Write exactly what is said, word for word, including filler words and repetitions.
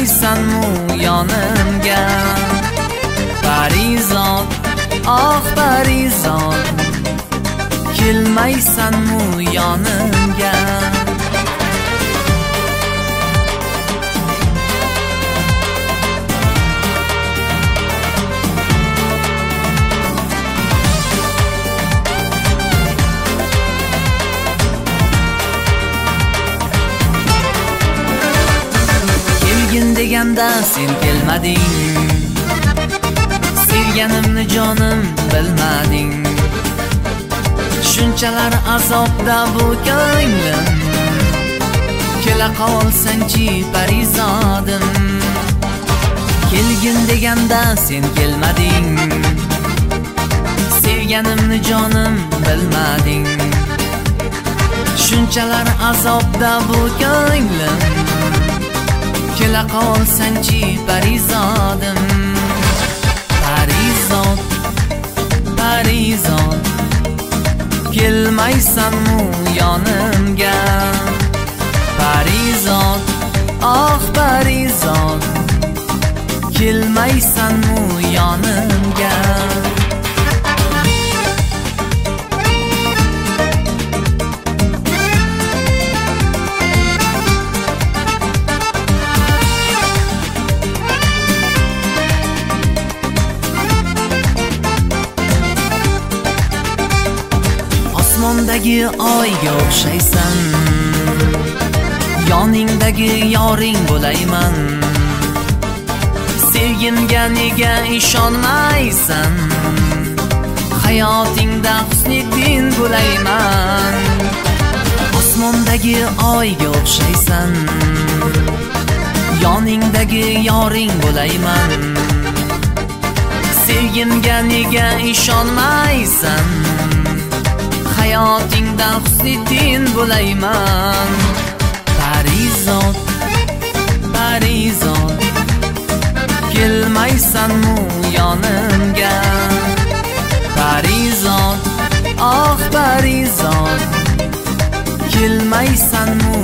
kelmaysanmi yonimga? Parizod, oh parizod, kelmaysanmi yonimga? Deganda sen kelmading, sevganimni jonim bilmading. Shunchalar azobda bu ko'nglim, kela qolsangchi parizodim. Kelgin deganda sen kelmading, sevganimni jonim bilmading. Shunchalar azobda bu ko'nglim, kela qolsangchi parizodim. Parizod, parizod, kelmaysanmi yonimga? Parizod, oh parizod, kelmaysanmi yonimga? Osmondagi oyga o'xshaysan, yoningdagi yoring bo'layman. Sevgimga nega ishonmaysan? Hayotingda husniddin bo'layman. Osmondagi oyga o'xshaysan, yoningdagi yoring bo'layman. Sevgimga nega ishonmaysan? Hayotingda husniddin bo'layman. Parizod, parizod, kelmaysanmi yonimga? Parizod, oh parizod, kelmaysanmi